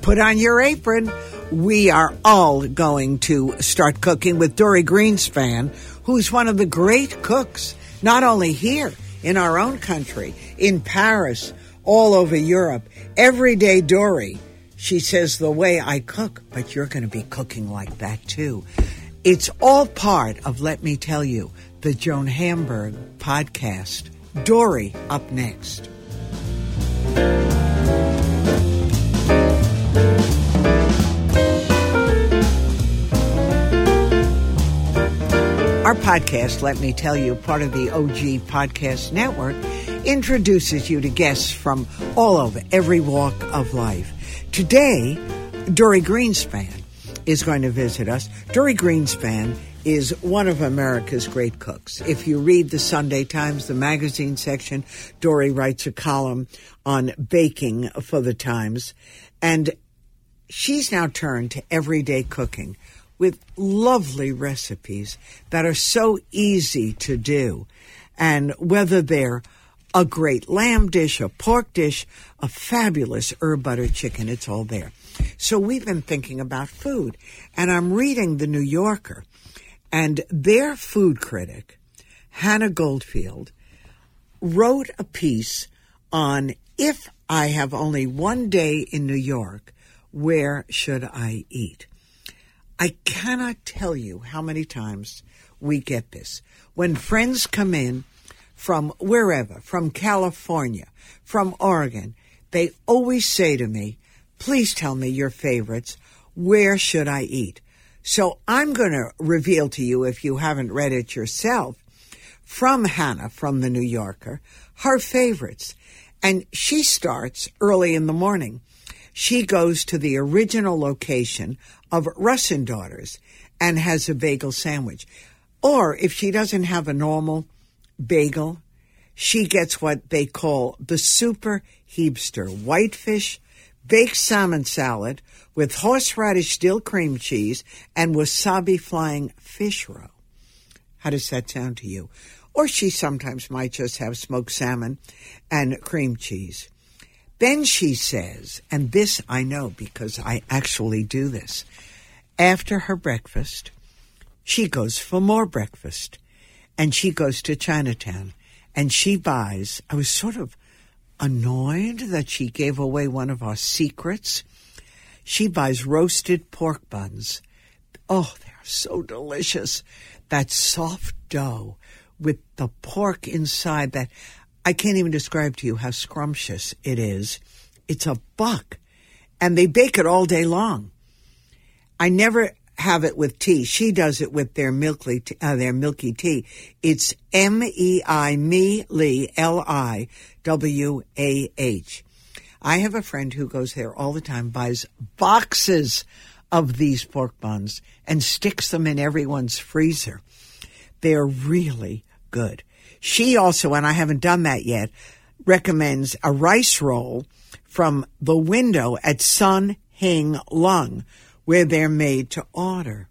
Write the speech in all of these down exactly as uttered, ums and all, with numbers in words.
Put on your apron. We are all going to start cooking with Dorie Greenspan, who's one of the great cooks, not only here in our own country, in Paris, all over Europe. Everyday Dorie, she says, the way I cook, but you're going to be cooking like that too. It's all part of, let me tell you, the Joan Hamburg podcast. Dorie up next. Our podcast, let me tell you, part of the O G Podcast Network, introduces you to guests from all over, every walk of life. Today, Dorie Greenspan is going to visit us. Dorie Greenspan is one of America's great cooks. If you read the Sunday Times, the magazine section, Dorie writes a column on baking for the Times. And she's now turned to everyday cooking with lovely recipes that are so easy to do. And whether they're a great lamb dish, a pork dish, a fabulous herb butter chicken, it's all there. So we've been thinking about food. And I'm reading The New Yorker, and their food critic, Hannah Goldfield, wrote a piece on, if I have only one day in New York, where should I eat? I cannot tell you how many times we get this. When friends come in from wherever, from California, from Oregon, they always say to me, please tell me your favorites. Where should I eat? So I'm going to reveal to you, if you haven't read it yourself, from Hannah, from The New Yorker, her favorites. And she starts early in the morning. She goes to the original location of Russ and Daughters and has a bagel sandwich. Or if she doesn't have a normal bagel, she gets what they call the super heapster, whitefish, baked salmon salad with horseradish dill cream cheese and wasabi flying fish roe. How does that sound to you? Or she sometimes might just have smoked salmon and cream cheese. Then she says, and this I know because I actually do this, after her breakfast, she goes for more breakfast, and she goes to Chinatown, and she buys, I was sort of annoyed that she gave away one of our secrets. She buys roasted pork buns. Oh, they're so delicious. That soft dough with the pork inside that I can't even describe to you how scrumptious it is. It's a buck, and they bake it all day long. I never have it with tea. She does it with their milky, uh, their milky tea. It's M E I, me, Lee, L I W A H. I have a friend who goes there all the time, buys boxes of these pork buns and sticks them in everyone's freezer. They're really good. She also, and I haven't done that yet, recommends a rice roll from the window at Sun Hing Lung, where they're made to order.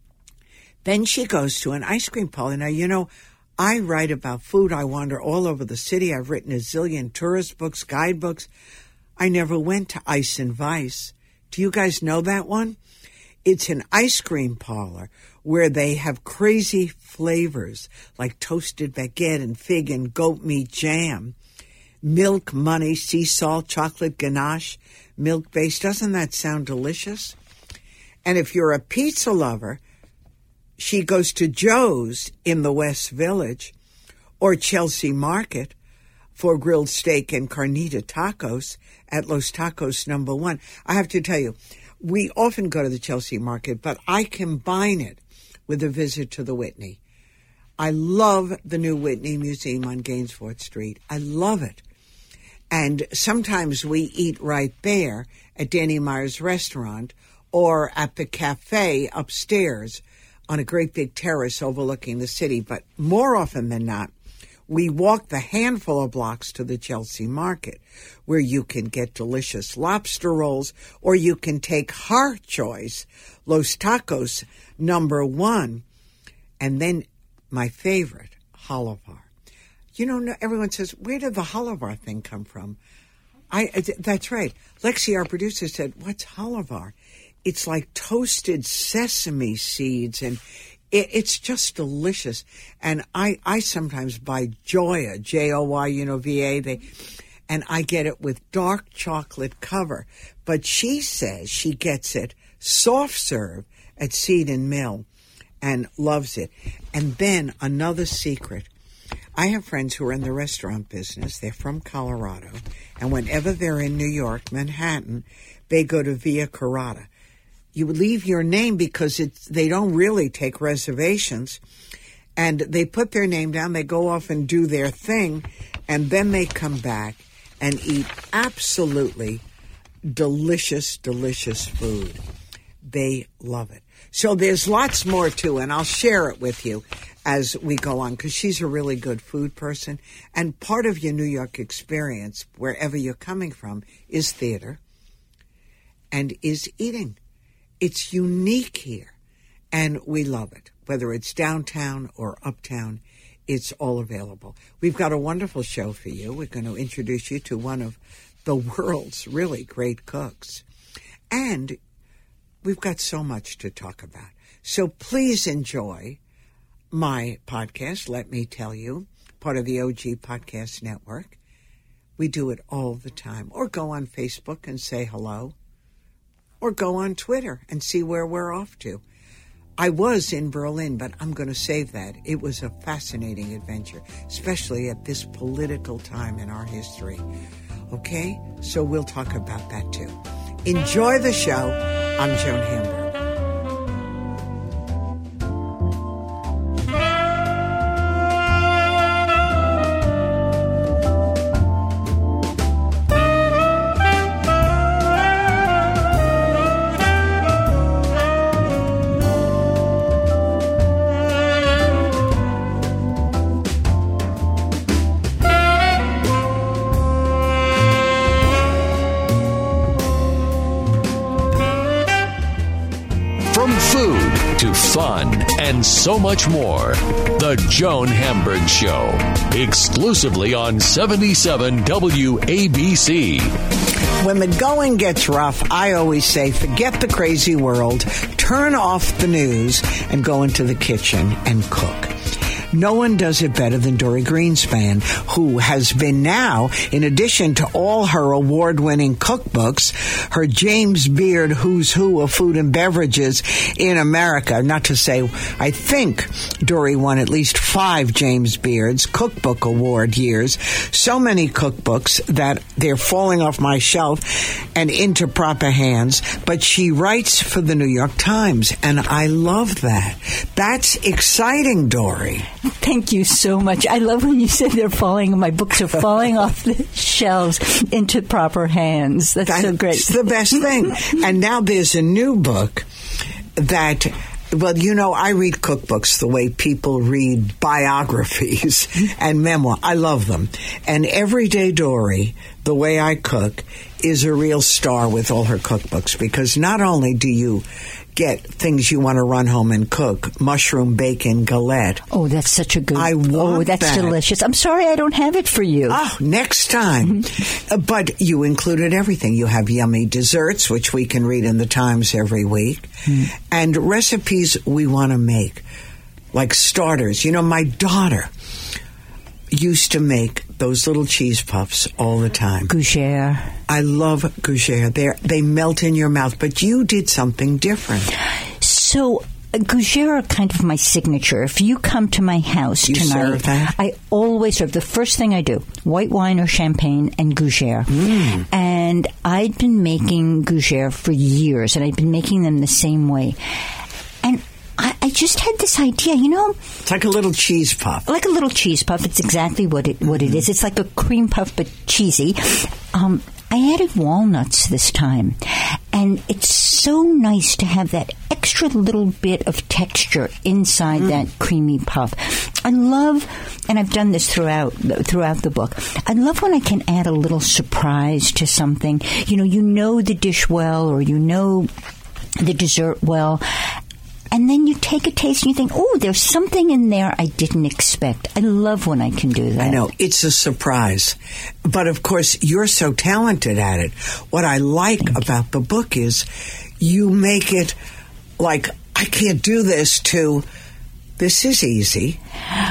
Then she goes to an ice cream parlor. Now, you know, I write about food. I wander all over the city. I've written a zillion tourist books, guidebooks. I never went to Ice and Vice. Do you guys know that one? It's an ice cream parlor where they have crazy flavors like toasted baguette and fig and goat meat jam, milk, money, sea salt, chocolate ganache, milk-based. Doesn't that sound delicious? And if you're a pizza lover, she goes to Joe's in the West Village or Chelsea Market for grilled steak and carnita tacos at Los Tacos number one. I have to tell you, we often go to the Chelsea Market, but I combine it with a visit to the Whitney. I love the new Whitney Museum on Gainsford Street. I love it. And sometimes we eat right there at Danny Meyer's restaurant or at the cafe upstairs on a great big terrace overlooking the city. But more often than not, we walk the handful of blocks to the Chelsea Market, where you can get delicious lobster rolls, or you can take her choice, Los Tacos number one, and then my favorite, Halavar. You know, everyone says, where did the Halavar thing come from? I that's right. Lexi, our producer, said, "What's halavar?" It's like toasted sesame seeds, and it, it's just delicious. And I, I sometimes buy Joya, J O Y, you know, V A. They, and I get it with dark chocolate cover. But she says she gets it soft serve at Seed and Mill and loves it. And then another secret. I have friends who are in the restaurant business. They're from Colorado. And whenever they're in New York, Manhattan, they go to Via Carrata. You leave your name because it's, they don't really take reservations. And they put their name down. They go off and do their thing. And then they come back and eat absolutely delicious, delicious food. They love it. So there's lots more too, and I'll share it with you as we go on, because she's a really good food person. And part of your New York experience, wherever you're coming from, is theater and is eating. It's unique here, and we love it. Whether it's downtown or uptown, it's all available. We've got a wonderful show for you. We're going to introduce you to one of the world's really great cooks. And we've got so much to talk about. So please enjoy my podcast, Let Me Tell You, part of the O G Podcast Network. We do it all the time. Or go on Facebook and say hello. Or go on Twitter and see where we're off to. I was in Berlin, but I'm going to save that. It was a fascinating adventure, especially at this political time in our history. Okay? So we'll talk about that too. Enjoy the show. I'm Joan Hamburg. Fun and so much more. The Joan Hamburg Show, exclusively on seventy-seven W A B C. When the going gets rough, I always say, forget the crazy world, turn off the news, and go into the kitchen and cook. No one does it better than Dorie Greenspan, who has been now, in addition to all her award-winning cookbooks, her James Beard Who's Who of Food and Beverages in America. Not to say, I think Dorie won at least five James Beard's Cookbook Award years. So many cookbooks that they're falling off my shelf and into proper hands. But she writes for the New York Times, and I love that. That's exciting, Dorie. Thank you so much. I love when you said they're falling, my books are falling off the shelves into proper hands. That's, That's so great. It's the best thing. And now there's a new book that, well, you know, I read cookbooks the way people read biographies and memoir. I love them. And Everyday Dorie, The Way I Cook, is a real star with all her cookbooks, because not only do you get things you want to run home and cook, mushroom bacon galette. Oh, that's such a good. I want Oh, that's that. delicious. I'm sorry I don't have it for you. Oh, next time. uh, but you included everything. You have yummy desserts, which we can read in the Times every week, mm. and recipes we want to make, like starters. You know, my daughter used to make those little cheese puffs all the time. Gougere. I love gougere. They they melt in your mouth, but you did something different. So, gougere are kind of my signature. If you come to my house you tonight, serve that? I always serve. The first thing I do, white wine or champagne and gougere. Mm. And I'd been making gougere for years, and I'd been making them the same way. And I, I just had this idea, you know. It's like a little cheese puff. Like a little cheese puff. It's exactly what it what it is. It's like a cream puff, but cheesy. Um, I added walnuts this time. And it's so nice to have that extra little bit of texture inside mm. that creamy puff. I love, and I've done this throughout throughout the book, I love when I can add a little surprise to something. You know, you know the dish well, or you know the dessert well, and and then you take a taste and you think, oh, there's something in there I didn't expect. I love when I can do that. I know. It's a surprise. But, of course, you're so talented at it. What I like Thank about you. the book is you make it like, I can't do this, to this is easy.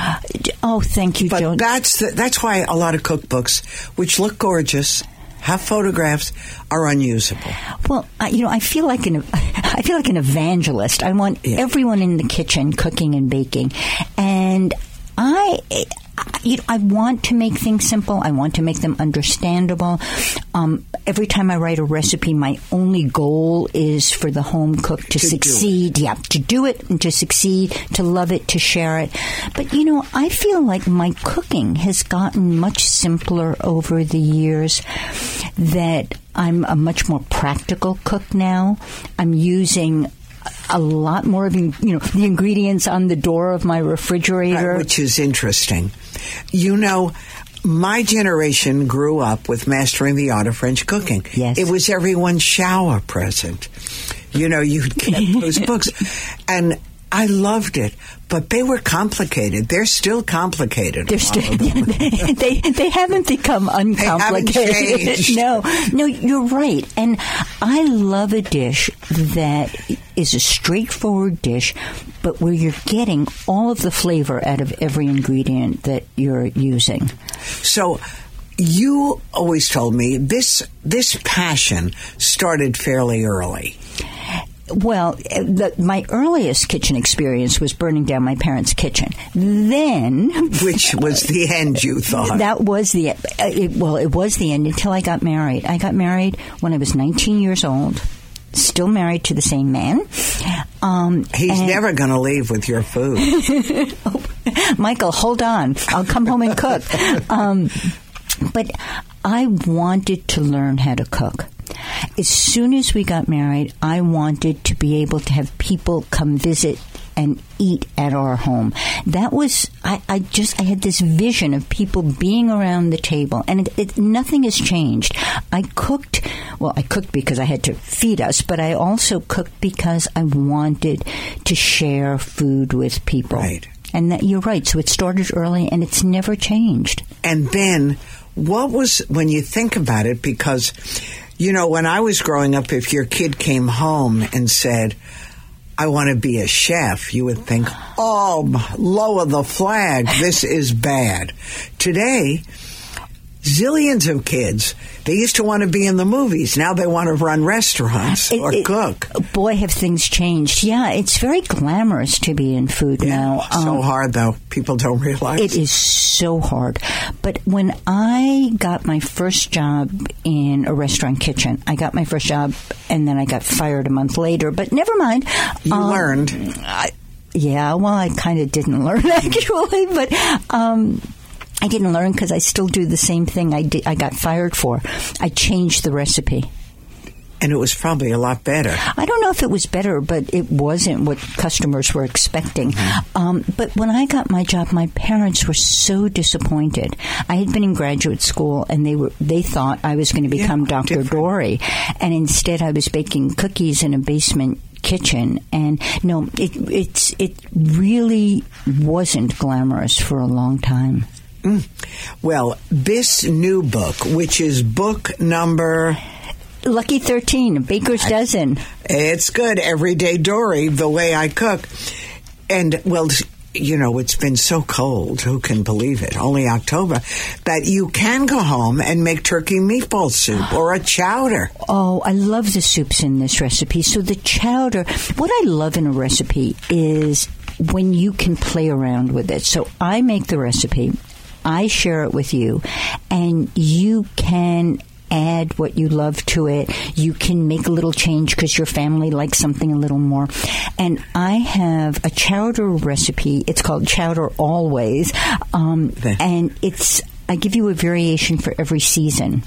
Oh, thank you, but Joan. But that's, the, that's why a lot of cookbooks, which look gorgeous, have photographs, are unusable. Well, I, you know, I feel like an I feel like an evangelist. I want yeah. everyone in the kitchen cooking and baking, and I. You know, I want to make things simple. I want to make them understandable. Um, every time I write a recipe, my only goal is for the home cook to, to succeed. Yeah, to do it and to succeed, to love it, to share it. But, you know, I feel like my cooking has gotten much simpler over the years, that I'm a much more practical cook now. I'm using a lot more of, you know, the ingredients on the door of my refrigerator. Right, which is interesting. You know, my generation grew up with Mastering the Art of French Cooking. Yes. It was everyone's shower present. You know, you'd get those books. And I loved it, but they were complicated. They're still complicated. They're still, they they haven't become uncomplicated. They haven't changed. No, no, you're right. And I love a dish that is a straightforward dish, but where you're getting all of the flavor out of every ingredient that you're using. So you always told me this this passion started fairly early. Well, the, my earliest kitchen experience was burning down my parents' kitchen. Then... Which was the end, you thought? That was the... Uh, it, well, it was the end until I got married. I got married when I was nineteen years old. Still married to the same man. Um, He's never going to leave with your food. oh, Michael, hold on. I'll come home and cook. Um, but I wanted to learn how to cook. As soon as we got married, I wanted to be able to have people come visit and eat at our home. That was, I, I just, I had this vision of people being around the table, and it, it, nothing has changed. I cooked, well, I cooked because I had to feed us, but I also cooked because I wanted to share food with people. Right. And that, you're right, so it started early, and it's never changed. And then, what was, when you think about it, because... You know, when I was growing up, if your kid came home and said, I want to be a chef, you would think, oh, lower the flag, this is bad. Today, zillions of kids, they used to want to be in the movies. Now they want to run restaurants it, or it, cook. Boy, have things changed. Yeah, it's very glamorous to be in food yeah, now. So um, hard, though. People don't realize. It is so hard. But when I got my first job in a restaurant kitchen, I got my first job and then I got fired a month later. But never mind. You um, learned. I, yeah, well, I kind of didn't learn, actually. But... Um, I didn't learn because I still do the same thing I did, I got fired for. I changed the recipe. And it was probably a lot better. I don't know if it was better, but it wasn't what customers were expecting. Mm-hmm. Um, but when I got my job, my parents were so disappointed. I had been in graduate school, and they were they thought I was going to become yeah, Doctor Different. Dory. And instead, I was baking cookies in a basement kitchen. And no, it, it's, it really wasn't glamorous for a long time. Mm. Well, this new book, which is book number... Lucky thirteen, A Baker's I, Dozen. It's good. Everyday Dory, The Way I Cook. And, well, you know, it's been so cold. Who can believe it? Only October. That you can go home and make turkey meatball soup or a chowder. Oh, I love the soups in this recipe. So the chowder, what I love in a recipe is when you can play around with it. So I make the recipe. I share it with you, and you can add what you love to it. You can make a little change because your family likes something a little more. And I have a chowder recipe. It's called Chowder Always, um, and it's I give you a variation for every season.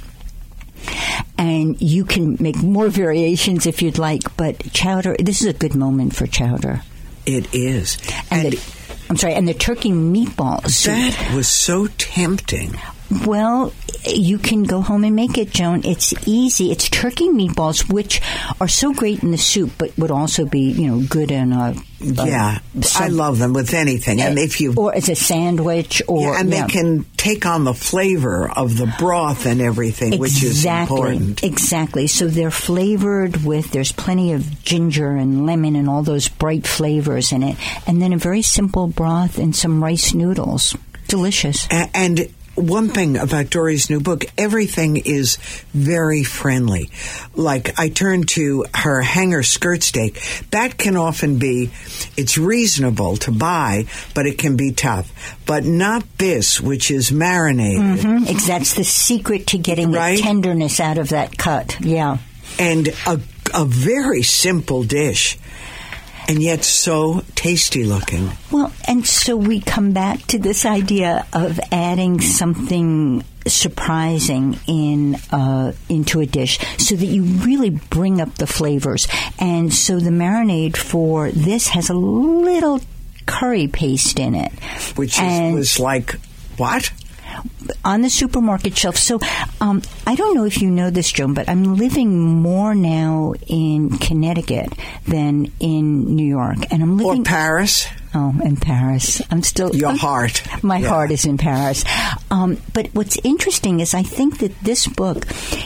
And you can make more variations if you'd like, but chowder, this is a good moment for chowder. It is. And, and the, I'm sorry, and the turkey meatballs. That was so tempting. Well, you can go home and make it, Joan. It's easy. It's turkey meatballs, which are so great in the soup, but would also be, you know, good in a... a yeah, some, I love them with anything. And if you or as a sandwich, or yeah, and yeah. they can take on the flavor of the broth and everything, exactly, which is important. Exactly. So they're flavored with. There's plenty of ginger and lemon and all those bright flavors in it, and then a very simple broth and some rice noodles. Delicious. A- and one thing about Dory's new book, everything is very friendly. Like, I turn to her hanger skirt steak. That can often be, it's reasonable to buy, but it can be tough. But not this, which is marinated. Mm-hmm. It's, that's the secret to getting right? the tenderness out of that cut. Yeah. And a, a very simple dish. And yet so tasty looking. Well, and so we come back to this idea of adding something surprising in uh, into a dish so that you really bring up the flavors. And so the marinade for this has a little curry paste in it. Which is, was like, what? On the supermarket shelf. So um, I don't know if you know this, Joan, but I'm living more now in Connecticut than in New York, and I'm living or Paris. Oh, in Paris. I'm still your heart. My yeah. heart is in Paris. Um, but what's interesting is I think that this book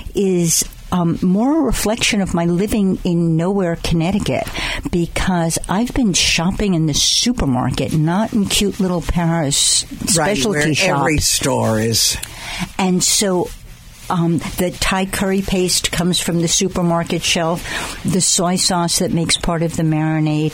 is Um, more a reflection of my living in nowhere, Connecticut, because I've been shopping in the supermarket, not in cute little Paris specialty right, where shops. Every store is. And so um, the Thai curry paste comes from the supermarket shelf, the soy sauce that makes part of the marinade.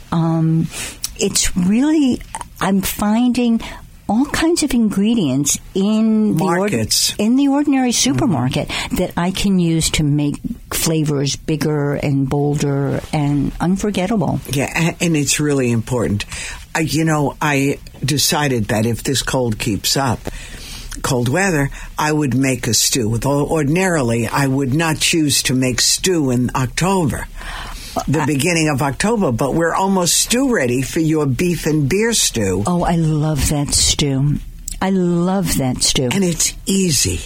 Um, it's really, I'm finding all kinds of ingredients in the, ord- in the ordinary supermarket mm-hmm. that I can use to make flavors bigger and bolder and unforgettable. Yeah, and it's really important. I, you know, I decided that if this cold keeps up, cold weather, I would make a stew. Although ordinarily, I would not choose to make stew in October. The I, beginning of October, but we're almost stew ready for your beef and beer stew. Oh, I love that stew. I love that stew. And it's easy.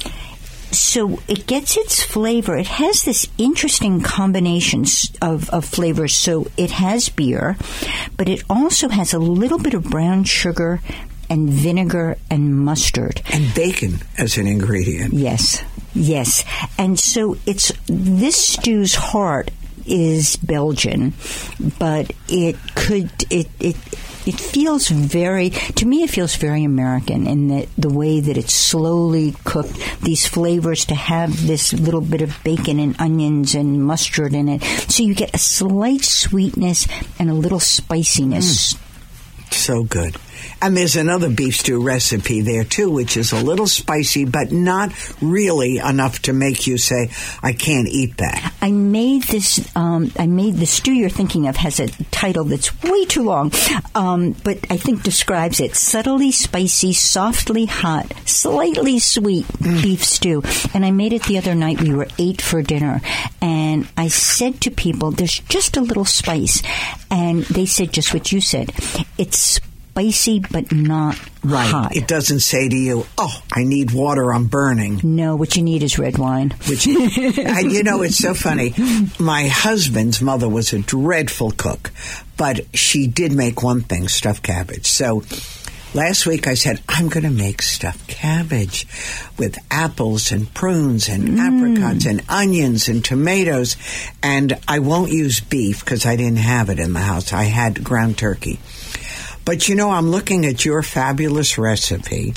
So it gets its flavor. It has this interesting combination of, of flavors. So it has beer, but it also has a little bit of brown sugar and vinegar and mustard. And bacon as an ingredient. Yes, yes. And so it's this stew's heart is Belgian, but it could it it it feels very to me it feels very American in the the way that it's slowly cooked, these flavors to have this little bit of bacon and onions and mustard in it, so you get a slight sweetness and a little spiciness. Mm. So good. And there's another beef stew recipe there, too, which is a little spicy, but not really enough to make you say, I can't eat that. I made this, um, I made the stew you're thinking of has a title that's way too long, um, but I think describes it. Subtly spicy, softly hot, slightly sweet mm. beef stew. And I made it the other night. We were eight for dinner. And I said to people, there's just a little spice. And they said just what you said. It's spicy, but not right. hot. It doesn't say to you, oh, I need water, I'm burning. No, what you need is red wine. Which, and you know, it's so funny. My husband's mother was a dreadful cook, but she did make one thing, stuffed cabbage. So last week I said, I'm going to make stuffed cabbage with apples and prunes and mm. apricots and onions and tomatoes. And I won't use beef because I didn't have it in the house. I had ground turkey. But, you know, I'm looking at your fabulous recipe.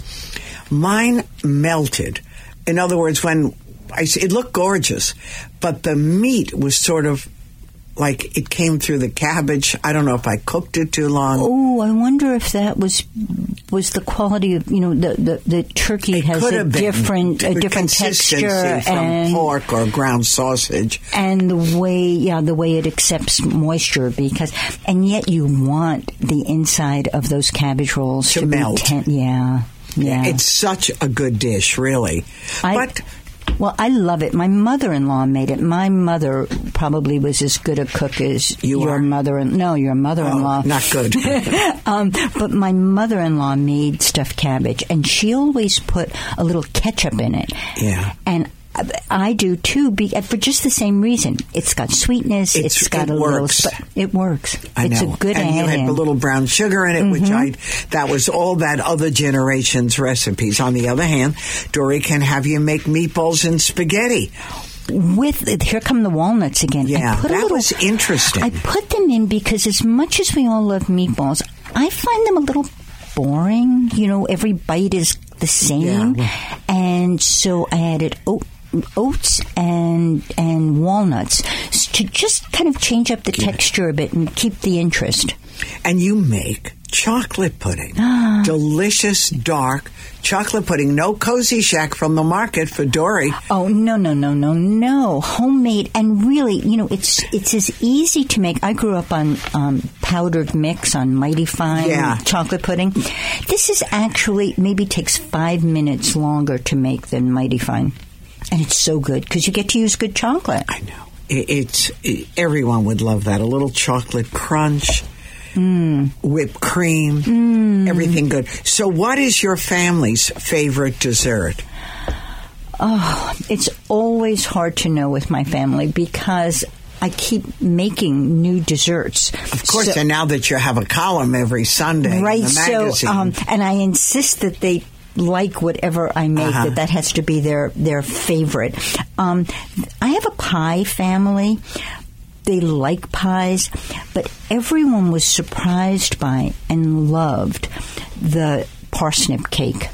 Mine melted. In other words, when I, it looked gorgeous, but the meat was sort of like it came through the cabbage. I don't know if I cooked it too long. Oh, I wonder if that was was the quality of, you know, the the, the turkey it has a different a different texture from and pork or ground sausage, and the way yeah the way it accepts moisture, because and yet you want the inside of those cabbage rolls to, to melt. Be ten- yeah, yeah, it's such a good dish, really, I, but. Well, I love it. My mother-in-law made it. My mother probably was as good a cook as you your are? mother. No, your mother-in-law. Oh, not good. um, but my mother-in-law made stuffed cabbage, and she always put a little ketchup in it. Yeah. And I do too, be, for just the same reason. It's got sweetness. It's, it's got it a works. little. It works. I it's know. a good and add-in. you had a little brown sugar in it, mm-hmm. which I that was all that other generation's recipes. On the other hand, Dory can have you make meatballs and spaghetti. With here come the walnuts again. Yeah, I put that a little, was interesting. I put them in because as much as we all love meatballs, I find them a little boring. You know, every bite is the same, yeah. and so I added oat. oats and and walnuts to just kind of change up the texture a bit and keep the interest. And you make chocolate pudding. Delicious, dark chocolate pudding. No Cozy Shack from the market for Dory. Oh, no, no, no, no, no. Homemade. And really, you know, it's it's as easy to make. I grew up on um, powdered mix, on Mighty Fine yeah. chocolate pudding. This is actually maybe takes five minutes longer to make than Mighty Fine. And it's so good because you get to use good chocolate. I know. It's it, everyone would love that. A little chocolate crunch, mm. whipped cream, mm. everything good. So what is your family's favorite dessert? Oh, it's always hard to know with my family because I keep making new desserts. Of course, so, and now that you have a column every Sunday right, in the magazine. So, um, and I insist that they like whatever I make, uh-huh. that that has to be their, their favorite. Um, I have a pie family. They like pies, but everyone was surprised by and loved the parsnip cake.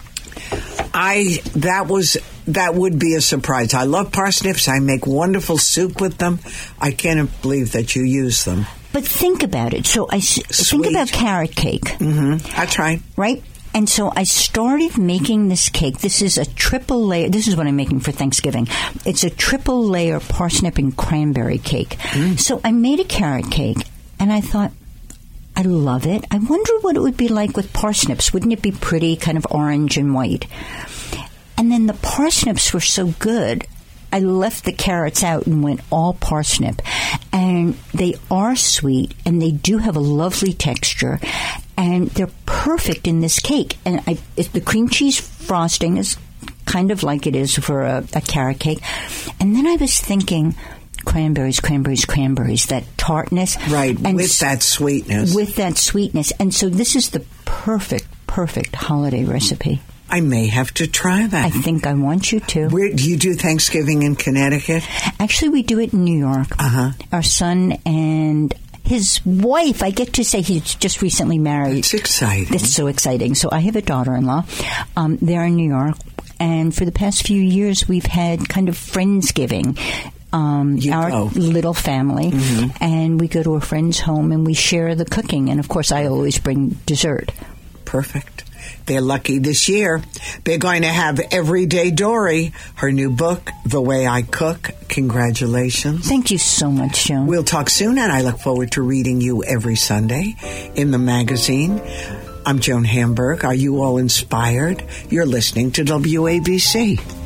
I that was that would be a surprise. I love parsnips. I make wonderful soup with them. I can't believe that you use them. But think about it. So I Sweet. think about carrot cake. Mm-hmm. That's right. Right? And so I started making this cake. This is a triple layer. This is what I'm making for Thanksgiving. It's a triple layer parsnip and cranberry cake. Mm. So I made a carrot cake, and I thought, I love it. I wonder what it would be like with parsnips. Wouldn't it be pretty, kind of orange and white? And then the parsnips were so good, I left the carrots out and went all parsnip. And they are sweet, and they do have a lovely texture, and they're perfect in this cake. And I, it, the cream cheese frosting is kind of like it is for a, a carrot cake. And then I was thinking, cranberries, cranberries, cranberries, that tartness. Right, and with that sweetness. With that sweetness. And so this is the perfect, perfect holiday recipe. I may have to try that. I think I want you to. Where do you do Thanksgiving in Connecticut? Actually, we do it in New York. Uh-huh. Our son and his wife, I get to say he's just recently married. It's exciting. That's so exciting. So I have a daughter-in-law. Um, they're in New York. And for the past few years, we've had kind of Friendsgiving. Um, our go. little family. Mm-hmm. And we go to a friend's home and we share the cooking. And, of course, I always bring dessert. Perfect. They're lucky this year. They're going to have Everyday Dory, her new book, The Way I Cook. Congratulations. Thank you so much, Joan. We'll talk soon, and I look forward to reading you every Sunday in the magazine. I'm Joan Hamburg. Are you all inspired? You're listening to W A B C.